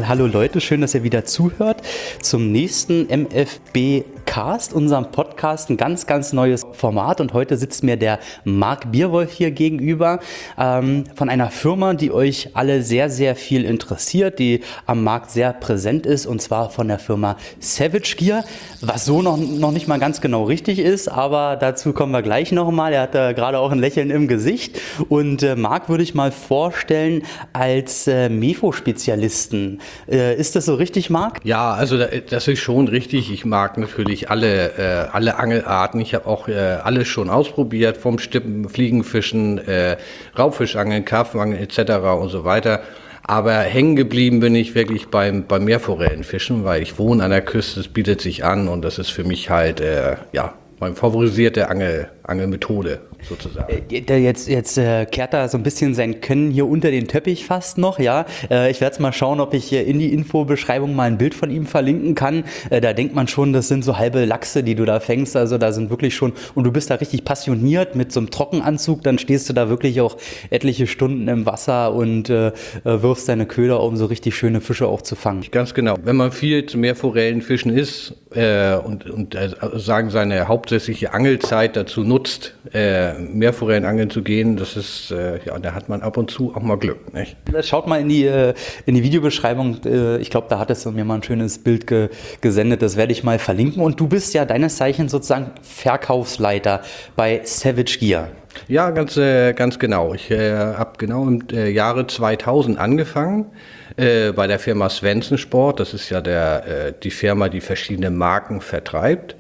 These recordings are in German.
Hallo Leute, schön, dass ihr wieder zuhört zum nächsten MFB Cast, unserem Podcast, ein ganz, ganz neues Format. Und heute sitzt mir der Marc Bierwolf hier gegenüber von einer Firma, die euch alle sehr, sehr viel interessiert, die am Markt sehr präsent ist, und zwar von der Firma Savage Gear, was so noch nicht mal ganz genau richtig ist, aber dazu kommen wir gleich nochmal. Er hat da gerade auch ein Lächeln im Gesicht. Und Marc würde ich mal vorstellen als Mefo-Spezialisten. Ist das so richtig, Marc? Ja, also das ist schon richtig. Ich mag natürlich alle Angelarten. Ich habe auch alles schon ausprobiert, vom Stippen, Fliegenfischen, Raubfischangeln, Karpfenangeln etc. und so weiter. Aber hängen geblieben bin ich wirklich beim Meerforellenfischen, weil ich wohne an der Küste, es bietet sich an und das ist für mich halt meine favorisierte Angelmethode sozusagen. Jetzt kehrt da so ein bisschen sein Können hier unter den Teppich fast noch, ja. Ich werde jetzt mal schauen, ob ich in die Infobeschreibung mal ein Bild von ihm verlinken kann. Da denkt man schon, das sind so halbe Lachse, die du da fängst. Also da sind wirklich schon, und du bist da richtig passioniert mit so einem Trockenanzug, dann stehst du da wirklich auch etliche Stunden im Wasser und wirfst deine Köder, um so richtig schöne Fische auch zu fangen. Ganz genau. Wenn man viel zu Meerforellenfischen ist und sagen seine hauptsächliche Angelzeit dazu nutzt, Meerforellenangeln zu gehen, das ist, da hat man ab und zu auch mal Glück, nicht? Schaut mal in die Videobeschreibung, ich glaube, da hattest du mir mal ein schönes Bild gesendet, das werde ich mal verlinken. Und du bist ja deines Zeichens sozusagen Verkaufsleiter bei Savage Gear. Ja, ganz genau. Ich habe genau im Jahre 2000 angefangen bei der Firma Svensson Sport. Das ist ja die Firma, die verschiedene Marken vertreibt.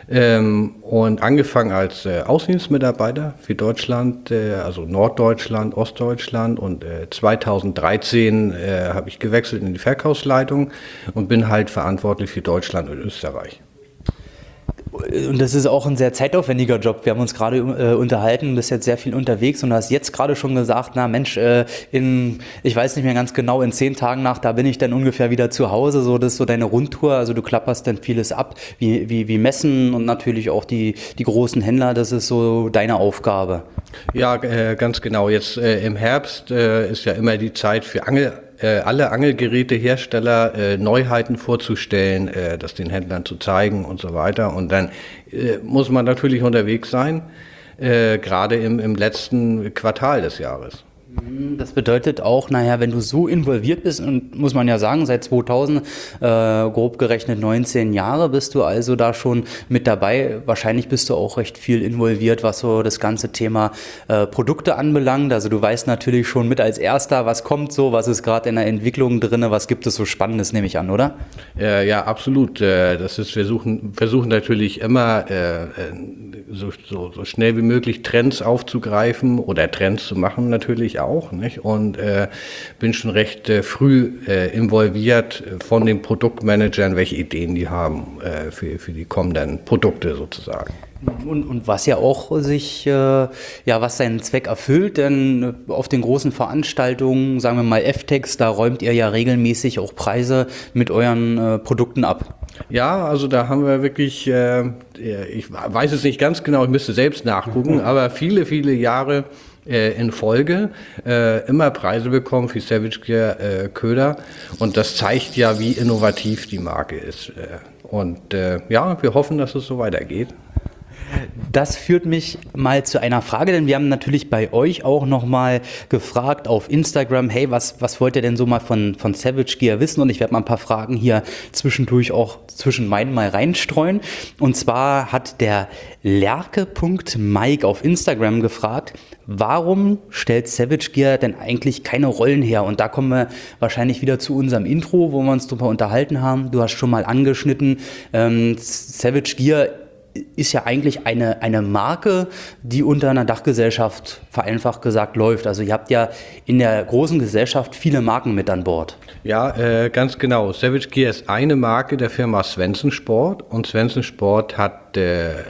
Und angefangen als Außendienstmitarbeiter für Deutschland, also Norddeutschland, Ostdeutschland, und 2013 habe ich gewechselt in die Verkaufsleitung und bin halt verantwortlich für Deutschland und Österreich. Und das ist auch ein sehr zeitaufwendiger Job. Wir haben uns gerade unterhalten, du bist jetzt sehr viel unterwegs und hast jetzt gerade schon gesagt, na Mensch, ich weiß nicht mehr ganz genau, in 10 Tagen da bin ich dann ungefähr wieder zu Hause. So, das ist so deine Rundtour, also du klapperst dann vieles ab, wie Messen und natürlich auch die großen Händler, das ist so deine Aufgabe. Ja, ganz genau. Jetzt im Herbst ist ja immer die Zeit für alle Angelgerätehersteller Neuheiten vorzustellen, das den Händlern zu zeigen und so weiter. Und dann muss man natürlich unterwegs sein, gerade im letzten Quartal des Jahres. Das bedeutet auch, wenn du so involviert bist, und muss man ja sagen, seit 2000, grob gerechnet 19 Jahre bist du also da schon mit dabei. Wahrscheinlich bist du auch recht viel involviert, was so das ganze Thema Produkte anbelangt. Also du weißt natürlich schon mit als Erster, was kommt so, was ist gerade in der Entwicklung drin, was gibt es so Spannendes, nehme ich an, oder? Ja, absolut. Wir versuchen natürlich immer so schnell wie möglich Trends aufzugreifen oder Trends zu machen natürlich auch, nicht? Und bin schon recht früh involviert von den Produktmanagern, welche Ideen die haben für die kommenden Produkte sozusagen. Und was ja auch was seinen Zweck erfüllt, denn auf den großen Veranstaltungen, sagen wir mal FTEX, da räumt ihr ja regelmäßig auch Preise mit euren Produkten ab. Ja, also da haben wir wirklich, ich weiß es nicht ganz genau, ich müsste selbst nachgucken, aber viele, viele Jahre in Folge immer Preise bekommen für Savage Gear Köder, und das zeigt ja, wie innovativ die Marke ist. Wir hoffen, dass es so weitergeht. Das führt mich mal zu einer Frage, denn wir haben natürlich bei euch auch nochmal gefragt auf Instagram, hey, was wollt ihr denn so mal von Savage Gear wissen? Und ich werde mal ein paar Fragen hier zwischendurch auch zwischen meinen mal reinstreuen. Und zwar hat der Lerke.Mike auf Instagram gefragt, warum stellt Savage Gear denn eigentlich keine Rollen her? Und da kommen wir wahrscheinlich wieder zu unserem Intro, wo wir uns drüber unterhalten haben. Du hast schon mal angeschnitten, Savage Gear ist ja eigentlich eine Marke, die unter einer Dachgesellschaft vereinfacht gesagt läuft. Also ihr habt ja in der großen Gesellschaft viele Marken mit an Bord. Ja, ganz genau. Savage Gear ist eine Marke der Firma Svensson Sport, und Svensson Sport hat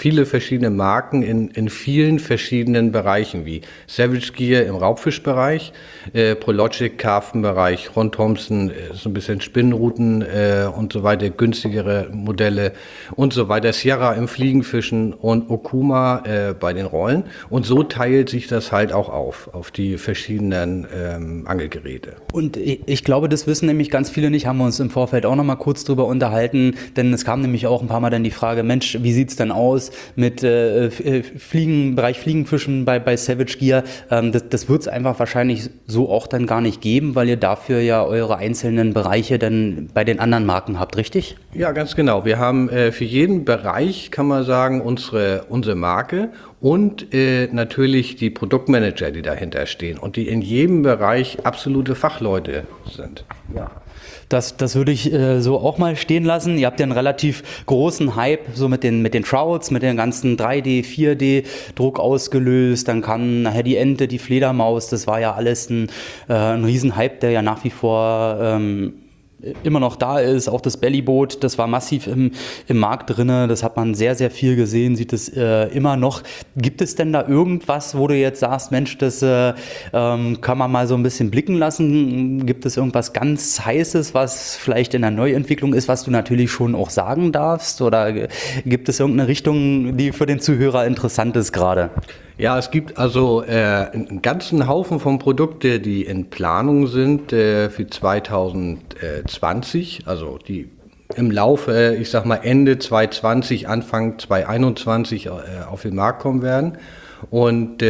viele verschiedene Marken in vielen verschiedenen Bereichen, wie Savage Gear im Raubfischbereich, Prologic Karpfenbereich, Ron Thompson so ein bisschen Spinnruten und so weiter, günstigere Modelle und so weiter, Sierra im Fliegenfischen und Okuma bei den Rollen. Und so teilt sich das halt auch auf die verschiedenen Angelgeräte. Und ich glaube, das wissen nämlich ganz viele nicht, haben wir uns im Vorfeld auch noch mal kurz drüber unterhalten, denn es kam nämlich auch ein paar Mal dann die Frage, Mensch, wie sieht's denn aus mit Bereich Fliegenfischen bei Savage Gear? Das wird es einfach wahrscheinlich so auch dann gar nicht geben, weil ihr dafür ja eure einzelnen Bereiche dann bei den anderen Marken habt, richtig? Ja, ganz genau. Wir haben für jeden Bereich, kann man sagen, unsere Marke und natürlich die Produktmanager, die dahinter stehen und die in jedem Bereich absolute Fachleute sind. Ja. Das würde ich so auch mal stehen lassen. Ihr habt ja einen relativ großen Hype so mit den Trouts, mit dem ganzen 3D, 4D-Druck ausgelöst. Dann kam nachher die Ente, die Fledermaus. Das war ja alles ein Riesenhype, der ja nach wie vor immer noch da ist. Auch das Bellyboot, das war massiv im Markt drinne. Das hat man sehr, sehr viel gesehen, sieht es immer noch. Gibt es denn da irgendwas, wo du jetzt sagst, Mensch, das kann man mal so ein bisschen blicken lassen? Gibt es irgendwas ganz Heißes, was vielleicht in der Neuentwicklung ist, was du natürlich schon auch sagen darfst? Oder gibt es irgendeine Richtung, die für den Zuhörer interessant ist gerade? Ja, es gibt also einen ganzen Haufen von Produkten, die in Planung sind für 2020, also die im Laufe, ich sag mal Ende 2020, Anfang 2021 auf den Markt kommen werden. Und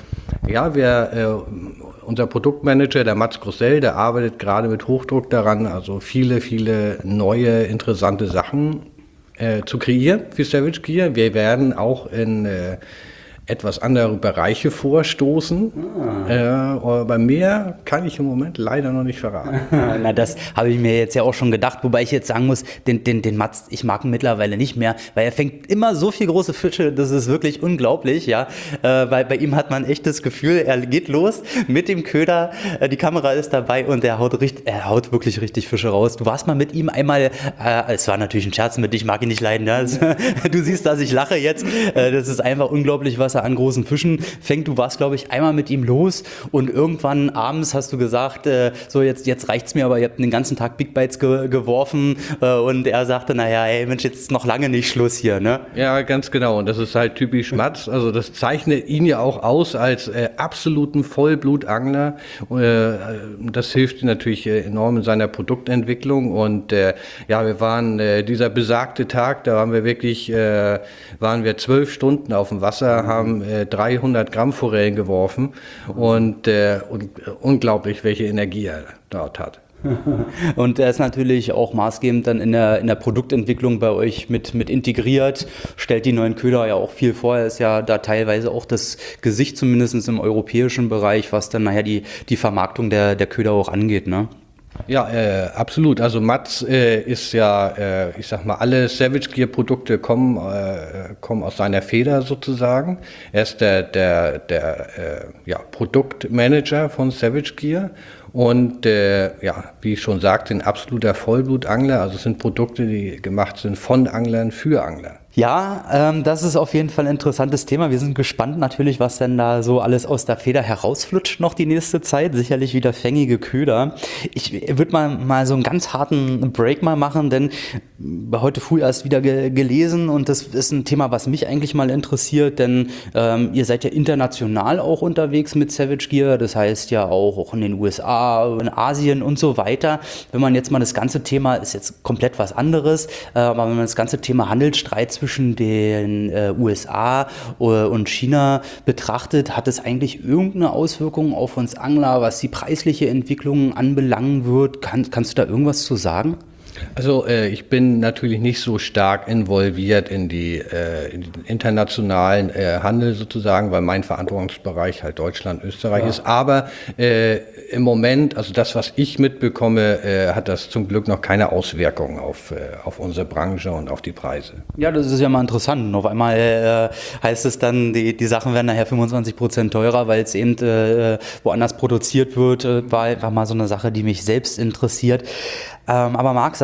unser Produktmanager, der Mats Grossell, der arbeitet gerade mit Hochdruck daran, also viele, viele neue, interessante Sachen zu kreieren für Savage Gear. Wir werden auch in etwas andere Bereiche vorstoßen. Aber mehr kann ich im Moment leider noch nicht verraten. Na, das habe ich mir jetzt ja auch schon gedacht, wobei ich jetzt sagen muss, den Mats, ich mag ihn mittlerweile nicht mehr, weil er fängt immer so viele große Fische, das ist wirklich unglaublich, ja. Weil bei ihm hat man echt das Gefühl, er geht los mit dem Köder, die Kamera ist dabei und er haut wirklich richtig Fische raus. Du warst mal mit ihm einmal, es war natürlich ein Scherz mit dir, ich mag ihn nicht leiden, ja. Du siehst, dass ich lache jetzt, das ist einfach unglaublich, was er an großen Fischen fängt. Du warst, glaube ich, einmal mit ihm los und irgendwann abends hast du gesagt, so jetzt reicht's mir, aber ihr habt den ganzen Tag Big Bites geworfen und er sagte, naja, ey Mensch, jetzt noch lange nicht Schluss hier, ne? Ja, ganz genau. Und das ist halt typisch Mats. Also das zeichnet ihn ja auch aus als absoluten Vollblutangler. Das hilft ihm natürlich enorm in seiner Produktentwicklung. Und wir waren dieser besagte Tag, da waren wir wirklich, 12 Stunden auf dem Wasser, haben 300 Gramm Forellen geworfen und unglaublich, welche Energie er dort hat. Und er ist natürlich auch maßgebend dann in der Produktentwicklung bei euch mit integriert, stellt die neuen Köder ja auch viel vor. Er ist ja da teilweise auch das Gesicht, zumindest im europäischen Bereich, was dann nachher die Vermarktung der Köder auch angeht, ne? Ja, absolut. Also Mats ist ja, ich sag mal, alle Savage Gear Produkte kommen aus seiner Feder sozusagen. Er ist der Produktmanager von Savage Gear und wie ich schon sagte, ein absoluter Vollblutangler. Also es sind Produkte, die gemacht sind von Anglern für Angler. Ja, das ist auf jeden Fall ein interessantes Thema. Wir sind gespannt natürlich, was denn da so alles aus der Feder herausflutscht noch die nächste Zeit. Sicherlich wieder fängige Köder. Ich würde mal so einen ganz harten Break mal machen, denn heute früh erst wieder gelesen und das ist ein Thema, was mich eigentlich mal interessiert, denn ihr seid ja international auch unterwegs mit Savage Gear. Das heißt ja auch in den USA, in Asien und so weiter. Wenn man jetzt mal das ganze Thema, ist jetzt komplett was anderes, aber wenn man das ganze Thema Handelsstreit zwischen den USA und China betrachtet, hat es eigentlich irgendeine Auswirkung auf uns Angler, was die preisliche Entwicklung anbelangen wird? Kannst du da irgendwas zu sagen? Also ich bin natürlich nicht so stark involviert in den internationalen Handel sozusagen, weil mein Verantwortungsbereich halt Deutschland, Österreich ist. Aber im Moment, also das, was ich mitbekomme, hat das zum Glück noch keine Auswirkungen auf unsere Branche und auf die Preise. Ja, das ist ja mal interessant. Und auf einmal heißt es dann, die Sachen werden nachher 25% teurer, weil es eben woanders produziert wird. War einfach mal so eine Sache, die mich selbst interessiert. Aber Marc, sag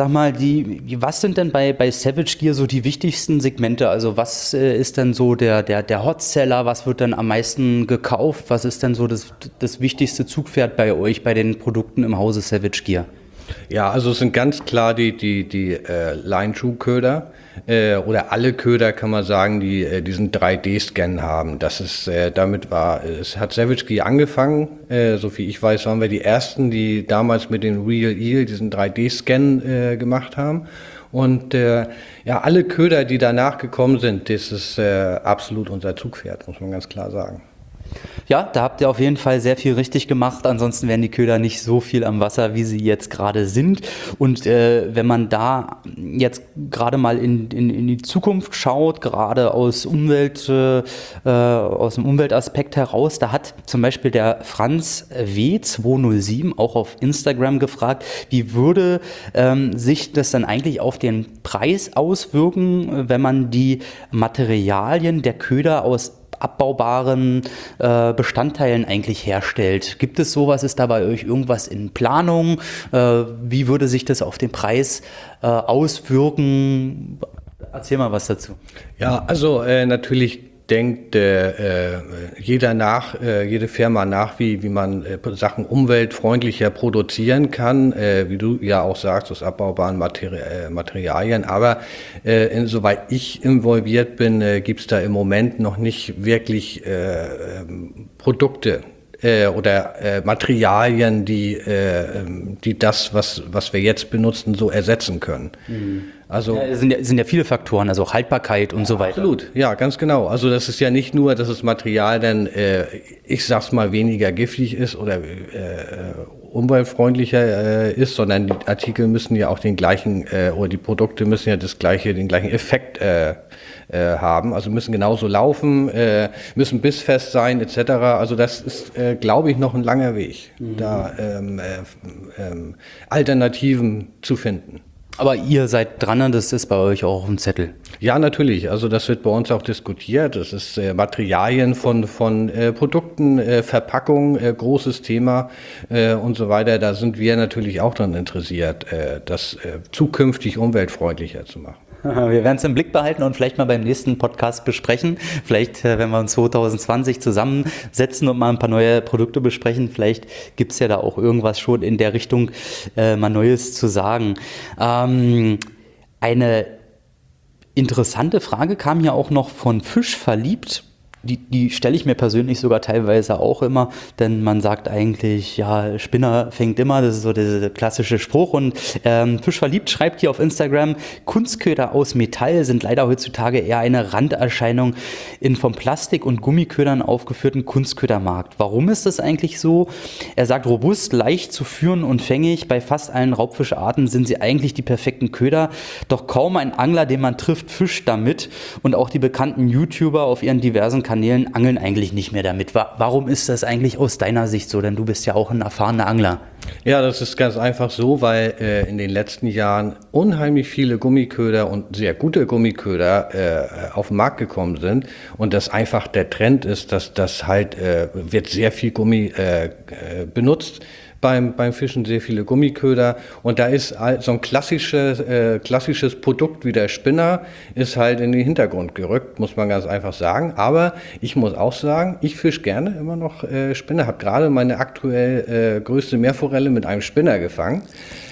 sag mal, was sind denn bei Savage Gear so die wichtigsten Segmente? Also was ist denn so der Hotseller? Was wird denn am meisten gekauft? Was ist denn so das wichtigste Zugpferd bei euch, bei den Produkten im Hause Savage Gear? Ja, also es sind ganz klar die Line-True-Köder oder alle Köder, kann man sagen, die diesen 3D-Scan haben. Das ist, es hat Savage Gear angefangen, so wie ich weiß, waren wir die Ersten, die damals mit dem Real Eel diesen 3D-Scan gemacht haben. Und alle Köder, die danach gekommen sind, das ist absolut unser Zugpferd, muss man ganz klar sagen. Ja, da habt ihr auf jeden Fall sehr viel richtig gemacht. Ansonsten wären die Köder nicht so viel am Wasser, wie sie jetzt gerade sind. Und wenn man da jetzt gerade mal in die Zukunft schaut, gerade aus dem Umweltaspekt heraus, da hat zum Beispiel der Franz W207 auch auf Instagram gefragt, wie würde sich das dann eigentlich auf den Preis auswirken, wenn man die Materialien der Köder aus abbaubaren Bestandteilen eigentlich herstellt. Gibt es sowas? Ist da bei euch irgendwas in Planung? Wie würde sich das auf den Preis auswirken? Erzähl mal was dazu. Ja, also natürlich denkt jede Firma nach, wie man Sachen umweltfreundlicher produzieren kann, wie du ja auch sagst, aus abbaubaren Materialien. Aber insoweit ich involviert bin, gibt es da im Moment noch nicht wirklich Produkte oder Materialien, die das, was wir jetzt benutzen, so ersetzen können. Mhm. Also es sind ja viele Faktoren, also Haltbarkeit und so weiter. Absolut, ja, ganz genau. Also das ist ja nicht nur, dass das Material dann, ich sag's mal, weniger giftig ist oder umweltfreundlicher ist, sondern die Artikel müssen ja auch den gleichen, oder die Produkte müssen ja den gleichen Effekt haben. Also müssen genauso laufen, müssen bissfest sein, etc. Also das ist, glaube ich, noch ein langer Weg, da Alternativen zu finden. Aber ihr seid dran, das ist bei euch auch auf dem Zettel. Ja, natürlich. Also das wird bei uns auch diskutiert. Das ist Materialien von Produkten, Verpackung, großes Thema und so weiter. Da sind wir natürlich auch daran interessiert, das zukünftig umweltfreundlicher zu machen. Wir werden es im Blick behalten und vielleicht mal beim nächsten Podcast besprechen. Vielleicht, wenn wir uns 2020 zusammensetzen und mal ein paar neue Produkte besprechen, vielleicht gibt es ja da auch irgendwas schon in der Richtung mal Neues zu sagen. Eine interessante Frage kam ja auch noch von Fisch verliebt. Die stelle ich mir persönlich sogar teilweise auch immer, denn man sagt eigentlich, ja, Spinner fängt immer, das ist so der klassische Spruch. Und Fisch verliebt schreibt hier auf Instagram, Kunstköder aus Metall sind leider heutzutage eher eine Randerscheinung in vom Plastik- und Gummiködern aufgeführten Kunstködermarkt. Warum ist das eigentlich so? Er sagt, robust, leicht zu führen und fängig. Bei fast allen Raubfischarten sind sie eigentlich die perfekten Köder, doch kaum ein Angler, den man trifft, fischt damit. Und auch die bekannten YouTuber auf ihren diversen Kanälen angeln eigentlich nicht mehr damit. Warum ist das eigentlich aus deiner Sicht so? Denn du bist ja auch ein erfahrener Angler. Ja, das ist ganz einfach so, weil in den letzten Jahren unheimlich viele Gummiköder und sehr gute Gummiköder auf den Markt gekommen sind und das einfach der Trend ist, dass das halt wird sehr viel Gummi benutzt. Beim Fischen sehr viele Gummiköder und da ist so ein klassisches Produkt wie der Spinner ist halt in den Hintergrund gerückt, muss man ganz einfach sagen. Aber ich muss auch sagen, ich fische gerne immer noch Spinner, habe gerade meine aktuell größte Meerforelle mit einem Spinner gefangen,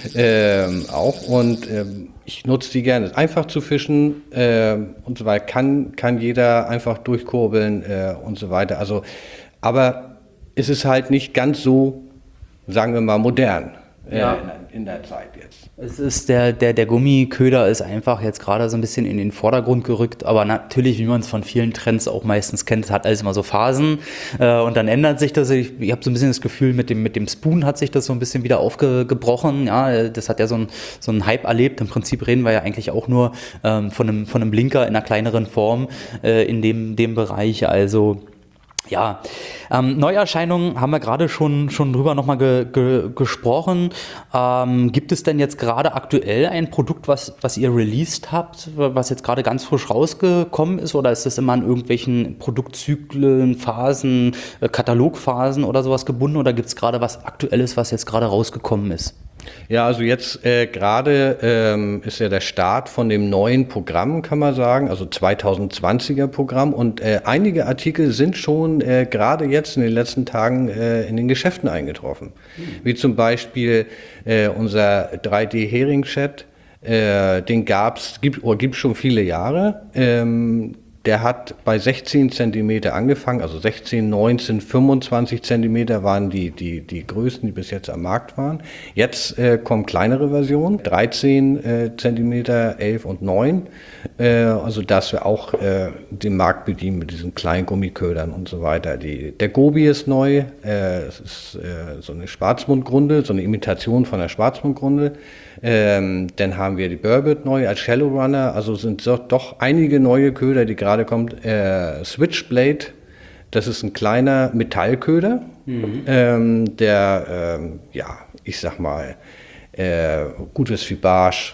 ich nutze die gerne. Einfach zu fischen und so weiter, kann jeder einfach durchkurbeln und so weiter. Also, aber es ist halt nicht ganz so, sagen wir mal, modern in der Zeit jetzt. Es ist der Gummiköder ist einfach jetzt gerade so ein bisschen in den Vordergrund gerückt, aber natürlich, wie man es von vielen Trends auch meistens kennt, es hat alles immer so Phasen und dann ändert sich das. Ich habe so ein bisschen das Gefühl, mit dem Spoon hat sich das so ein bisschen wieder aufgebrochen. Ja, das hat ja so einen Hype erlebt. Im Prinzip reden wir ja eigentlich auch nur von einem Blinker in einer kleineren Form in dem Bereich. Also ja, Neuerscheinungen haben wir gerade schon drüber nochmal gesprochen. Gibt es denn jetzt gerade aktuell ein Produkt, was ihr released habt, was jetzt gerade ganz frisch rausgekommen ist? Oder ist das immer an irgendwelchen Produktzyklen, Phasen, Katalogphasen oder sowas gebunden? Oder gibt es gerade was Aktuelles, was jetzt gerade rausgekommen ist? Ja, also jetzt gerade ist ja der Start von dem neuen Programm, kann man sagen, also 2020er Programm. Und einige Artikel sind schon gerade jetzt in den letzten Tagen in den Geschäften eingetroffen. Wie zum Beispiel unser 3D-Hering-Chat, den gibt schon viele Jahre. Der hat bei 16 Zentimeter angefangen, also 16, 19, 25 Zentimeter waren die größten, die bis jetzt am Markt waren. Jetzt kommen kleinere Versionen, 13 Zentimeter, 11 und 9. Also dass wir auch den Markt bedienen mit diesen kleinen Gummiködern und so weiter. Der Gobi ist neu, es ist so eine Schwarzmundgrunde, so eine Imitation von der Schwarzmundgrunde. Dann haben wir die Burbot neu als Shallow Runner, also sind doch einige neue Köder, die gerade kommt. Switchblade, das ist ein kleiner Metallköder, der, ich sag mal, gut ist wie Barsch,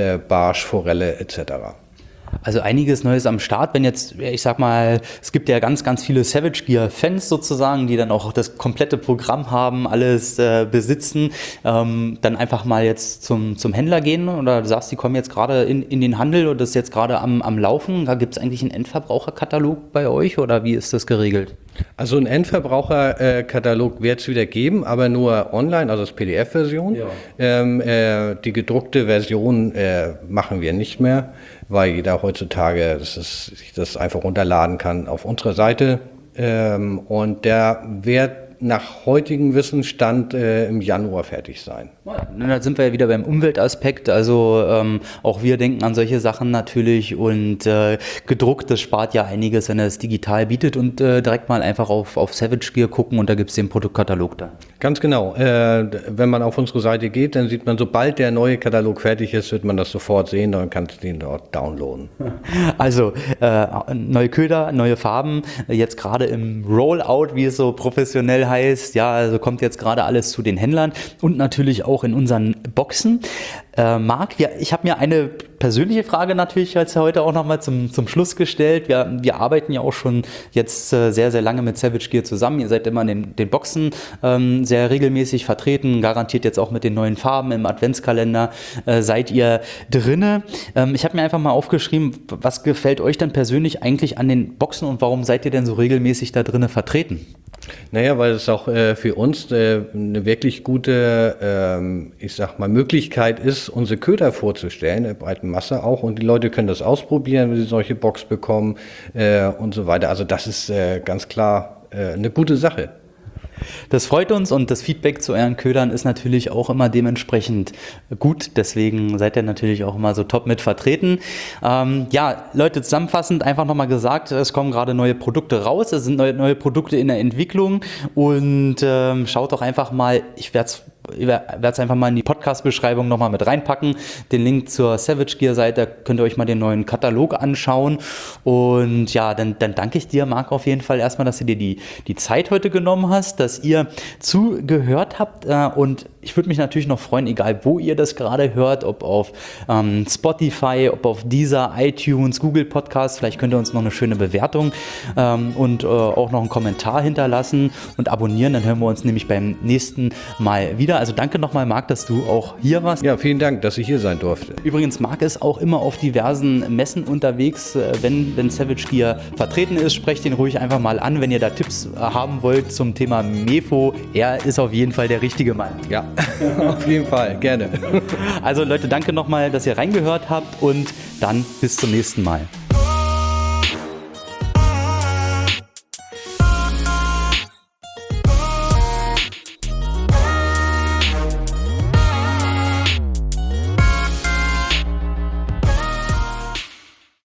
Forelle etc. Also einiges Neues am Start, wenn jetzt, ich sag mal, es gibt ja ganz, ganz viele Savage Gear Fans sozusagen, die dann auch das komplette Programm haben, alles besitzen, dann einfach mal jetzt zum Händler gehen oder du sagst, die kommen jetzt gerade in den Handel und das ist jetzt gerade am Laufen. Da gibt es eigentlich einen Endverbraucherkatalog bei euch oder wie ist das geregelt? Also einen Endverbraucherkatalog wird es wieder geben, aber nur online, also als PDF-Version. Ja. Die gedruckte Version machen wir nicht mehr, weil jeder heutzutage sich das einfach runterladen kann auf unserer Seite. Und der wird nach heutigem Wissensstand im Januar fertig sein. Dann sind wir ja wieder beim Umweltaspekt, also auch wir denken an solche Sachen natürlich und gedruckt, das spart ja einiges, wenn er es digital bietet und direkt mal einfach auf Savage Gear gucken und da gibt es den Produktkatalog da. Ganz genau, wenn man auf unsere Seite geht, dann sieht man, sobald der neue Katalog fertig ist, wird man das sofort sehen, dann kannst du den dort downloaden. Also neue Köder, neue Farben, jetzt gerade im Rollout, wie es so professionell heißt, ja, also kommt jetzt gerade alles zu den Händlern und natürlich auch in unseren Boxen. Marc, ich habe mir eine persönliche Frage natürlich jetzt heute auch nochmal zum Schluss gestellt. Wir arbeiten ja auch schon jetzt sehr, sehr lange mit Savage Gear zusammen. Ihr seid immer in den Boxen sehr regelmäßig vertreten, garantiert jetzt auch mit den neuen Farben im Adventskalender seid ihr drinne. Ich habe mir einfach mal aufgeschrieben, was gefällt euch denn persönlich eigentlich an den Boxen und warum seid ihr denn so regelmäßig da drinne vertreten? Naja, weil es auch für uns eine wirklich gute, ich sag mal, Möglichkeit ist, unsere Köder vorzustellen, in der breiten Masse auch. Und die Leute können das ausprobieren, wenn sie solche Box bekommen und so weiter. Also das ist ganz klar eine gute Sache. Das freut uns und das Feedback zu euren Ködern ist natürlich auch immer dementsprechend gut. Deswegen seid ihr natürlich auch immer so top mit vertreten. Ja, Leute, zusammenfassend einfach nochmal gesagt, es kommen gerade neue Produkte raus, es sind neue Produkte in der Entwicklung und schaut doch einfach mal, ich werde es einfach mal in die Podcast-Beschreibung nochmal mit reinpacken. Den Link zur Savage Gear-Seite, könnt ihr euch mal den neuen Katalog anschauen. Und ja, dann danke ich dir, Marc, auf jeden Fall erstmal, dass du dir die Zeit heute genommen hast, dass ihr zugehört habt. Und ich würde mich natürlich noch freuen, egal wo ihr das gerade hört, ob auf Spotify, ob auf Deezer, iTunes, Google Podcasts, vielleicht könnt ihr uns noch eine schöne Bewertung und auch noch einen Kommentar hinterlassen und abonnieren. Dann hören wir uns nämlich beim nächsten Mal wieder. Also danke nochmal, Marc, dass du auch hier warst. Ja, vielen Dank, dass ich hier sein durfte. Übrigens, Marc ist auch immer auf diversen Messen unterwegs. Wenn Savage Gear vertreten ist, sprecht ihn ruhig einfach mal an, wenn ihr da Tipps haben wollt zum Thema Mefo. Er ist auf jeden Fall der richtige Mann. Ja, auf jeden Fall, gerne. Also Leute, danke nochmal, dass ihr reingehört habt und dann bis zum nächsten Mal.